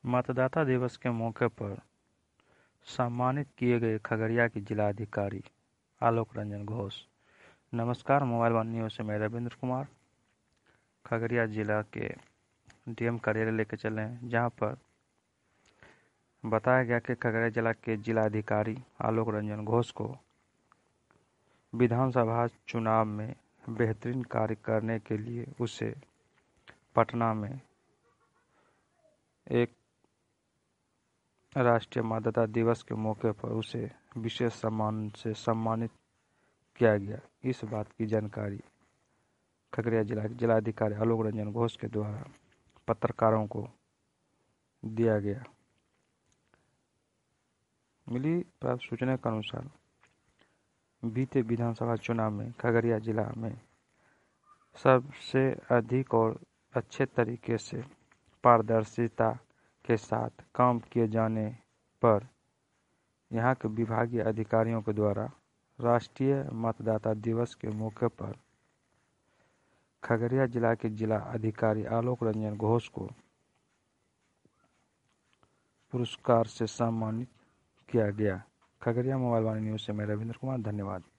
मतदाता दिवस के मौके पर सम्मानित किए गए खगड़िया के जिलाधिकारी आलोक रंजन घोष। नमस्कार, मोबाइल वन न्यूज़ से मैं रविंद्र कुमार खगड़िया जिला के डीएम कार्यालय लेकर चले हैं, जहां पर बताया गया कि खगड़िया जिला के जिलाधिकारी आलोक रंजन घोष को विधानसभा चुनाव में बेहतरीन कार्य करने के लिए उसे पटना में एक राष्ट्रीय मतदाता दिवस के मौके पर उसे विशेष सम्मान से सम्मानित किया गया। इस बात की जानकारी खगड़िया जिला के जिलाधिकारी आलोक रंजन घोष के द्वारा पत्रकारों को दिया गया। मिली प्राप्त सूचना के अनुसार बीते विधानसभा चुनाव में खगड़िया जिला में सबसे अधिक और अच्छे तरीके से पारदर्शिता के साथ काम किए जाने पर यहां के विभागीय अधिकारियों के द्वारा राष्ट्रीय मतदाता दिवस के मौके पर खगड़िया जिला के जिला अधिकारी आलोक रंजन घोष को पुरस्कार से सम्मानित किया गया। खगड़िया मोबाइल वन न्यूज़ से मैं रविंद्र कुमार, धन्यवाद।